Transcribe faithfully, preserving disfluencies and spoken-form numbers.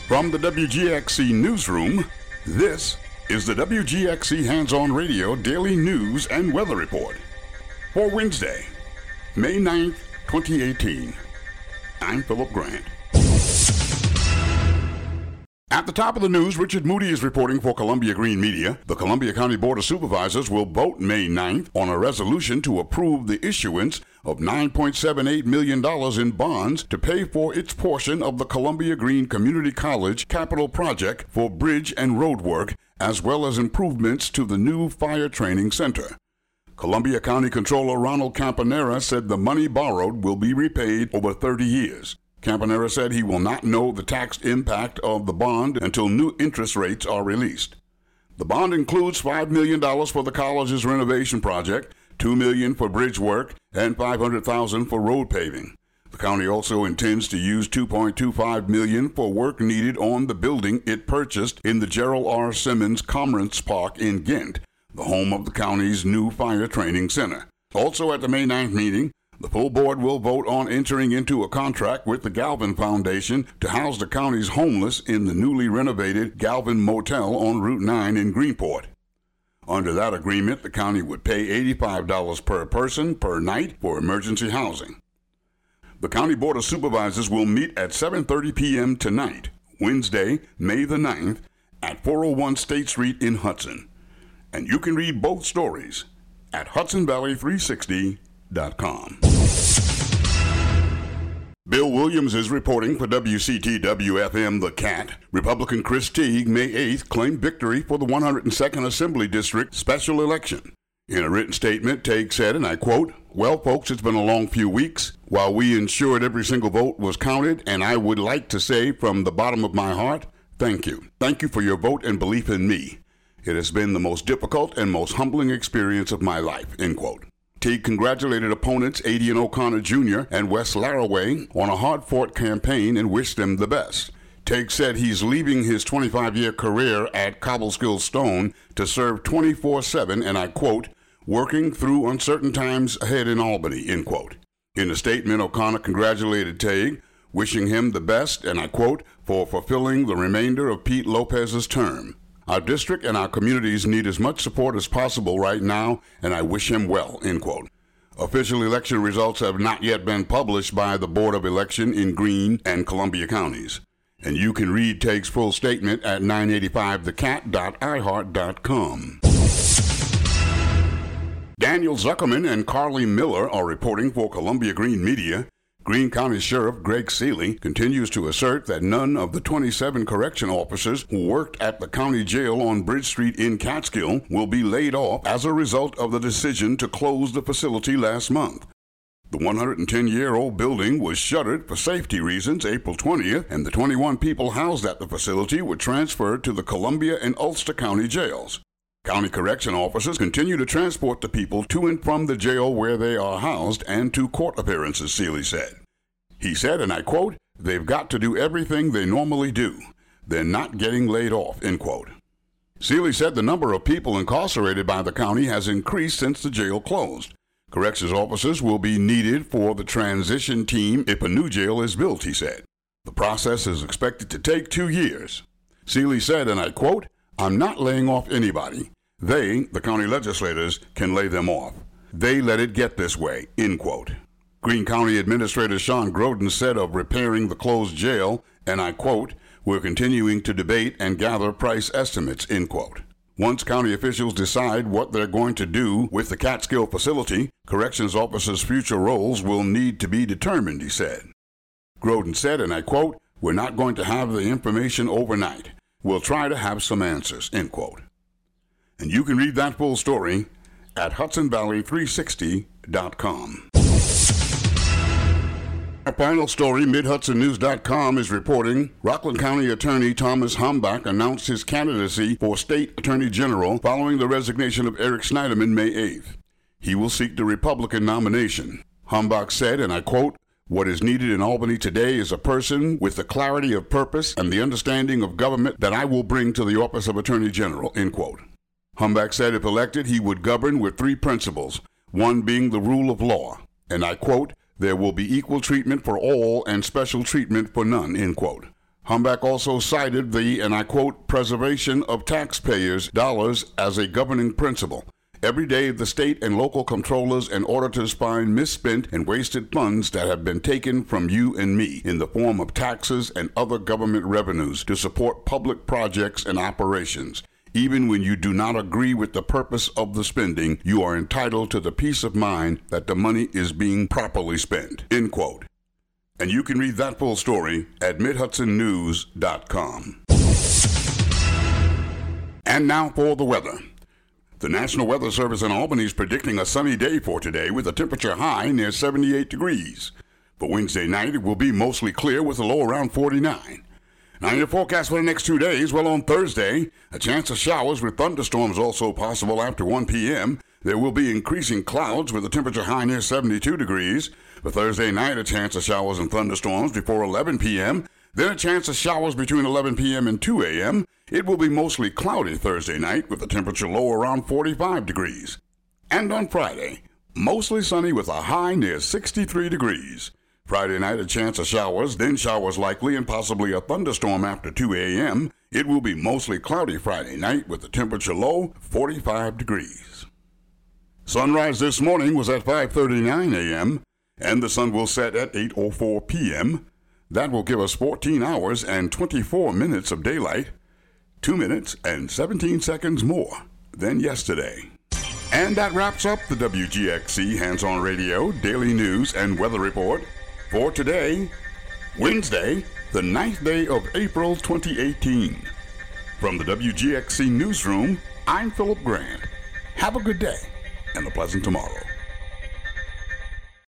From the W G X C Newsroom, this is the W G X C Hands-On Radio Daily News and Weather Report for Wednesday, May ninth, twenty eighteen. I'm Philip Grant. At the top of the news, Richard Moody is reporting for Columbia Green Media. The Columbia County Board of Supervisors will vote May ninth on a resolution to approve the issuance of nine point seven eight million dollars in bonds to pay for its portion of the Columbia Green Community College capital project for bridge and road work, as well as improvements to the new fire training center. Columbia County Controller Ronald Campanera said the money borrowed will be repaid over thirty years. Campanera said he will not know the tax impact of the bond until new interest rates are released. The bond includes five million dollars for the college's renovation project, two million dollars for bridge work, and five hundred thousand dollars for road paving. The county also intends to use two point two five million dollars for work needed on the building it purchased in the Gerald R. Simmons Commerce Park in Ghent, the home of the county's new fire training center. Also at the May ninth meeting, the full board will vote on entering into a contract with the Galvin Foundation to house the county's homeless in the newly renovated Galvin Motel on Route nine in Greenport. Under that agreement, the county would pay eighty-five dollars per person per night for emergency housing. The County Board of Supervisors will meet at seven thirty p.m. tonight, Wednesday, May the ninth, at four oh one State Street in Hudson. And you can read both stories at Hudson Valley three sixty dot com. Bill Williams is reporting for W C T W F M The Cat. Republican Chris Teague, May eighth, claimed victory for the one hundred second Assembly District special election. In a written statement, Teague said, and I quote, "Well, folks, it's been a long few weeks. While we ensured every single vote was counted, and I would like to say from the bottom of my heart, thank you. Thank you for your vote and belief in me. It has been the most difficult and most humbling experience of my life," end quote. Teague congratulated opponents Adrian O'Connor Junior and Wes Laraway on a hard-fought campaign and wished them the best. Teague said he's leaving his twenty-five-year career at Cobleskill Stone to serve twenty-four seven, and I quote, "working through uncertain times ahead in Albany," end quote. In a statement, O'Connor congratulated Teague, wishing him the best, and I quote, "for fulfilling the remainder of Pete Lopez's term. Our district and our communities need as much support as possible right now, and I wish him well," end quote. Official election results have not yet been published by the Board of Election in Greene and Columbia counties. And you can read Teague's full statement at nine eighty-five the cat dot i heart dot com. Daniel Zuckerman and Carly Miller are reporting for Columbia Green Media. Greene County Sheriff Greg Seeley continues to assert that none of the twenty-seven correction officers who worked at the county jail on Bridge Street in Catskill will be laid off as a result of the decision to close the facility last month. The one hundred ten-year-old building was shuttered for safety reasons April twentieth, and the twenty-one people housed at the facility were transferred to the Columbia and Ulster County jails. County correction officers continue to transport the people to and from the jail where they are housed and to court appearances, Seeley said. He said, and I quote, "They've got to do everything they normally do. They're not getting laid off," end quote. Seeley said the number of people incarcerated by the county has increased since the jail closed. Corrections officers will be needed for the transition team if a new jail is built, he said. The process is expected to take two years. Seeley said, and I quote, "I'm not laying off anybody. They, the county legislators, can lay them off. They let it get this way," end quote. Greene County Administrator Sean Groden said of repairing the closed jail, and I quote, "We're continuing to debate and gather price estimates," end quote. Once county officials decide what they're going to do with the Catskill facility, corrections officers' future roles will need to be determined, he said. Groden said, and I quote, "We're not going to have the information overnight. We'll try to have some answers," end quote. And you can read that full story at Hudson Valley three sixty dot com. Our final story, Mid Hudson News dot com is reporting Rockland County Attorney Thomas Hambach announced his candidacy for State Attorney General following the resignation of Eric Schneiderman May eighth. He will seek the Republican nomination. Hambach said, and I quote, "What is needed in Albany today is a person with the clarity of purpose and the understanding of government that I will bring to the office of Attorney General," end quote. Hambach said if elected, he would govern with three principles, one being the rule of law, and I quote, "There will be equal treatment for all and special treatment for none," end quote. Humbeck also cited the, and I quote, preservation of taxpayers' dollars as a governing principle. Every day, the state and local controllers and auditors find misspent and wasted funds that have been taken from you and me in the form of taxes and other government revenues to support public projects and operations. Even when you do not agree with the purpose of the spending, you are entitled to the peace of mind that the money is being properly spent. End quote. And you can read that full story at mid hudson news dot com. And now for the weather. The National Weather Service in Albany is predicting a sunny day for today with a temperature high near seventy-eight degrees. For Wednesday night, it will be mostly clear with a low around forty-nine. Now, your forecast for the next two days, well, on Thursday, a chance of showers with thunderstorms also possible after one p.m. There will be increasing clouds with a temperature high near seventy-two degrees. For Thursday night, a chance of showers and thunderstorms before eleven p.m. Then a chance of showers between eleven p.m. and two a.m. It will be mostly cloudy Thursday night with a temperature low around forty-five degrees. And on Friday, mostly sunny with a high near sixty-three degrees. Friday night, a chance of showers, then showers likely and possibly a thunderstorm after two a.m. It will be mostly cloudy Friday night with the temperature low forty-five degrees. Sunrise this morning was at five thirty-nine a.m. and the sun will set at eight oh four p.m. That will give us fourteen hours and twenty-four minutes of daylight, two minutes and seventeen seconds more than yesterday. And that wraps up the W G X C Hands-On Radio Daily News and Weather Report for today, Wednesday, the ninth day of April twenty eighteen. From the W G X C Newsroom, I'm Philip Grant. Have a good day and a pleasant tomorrow.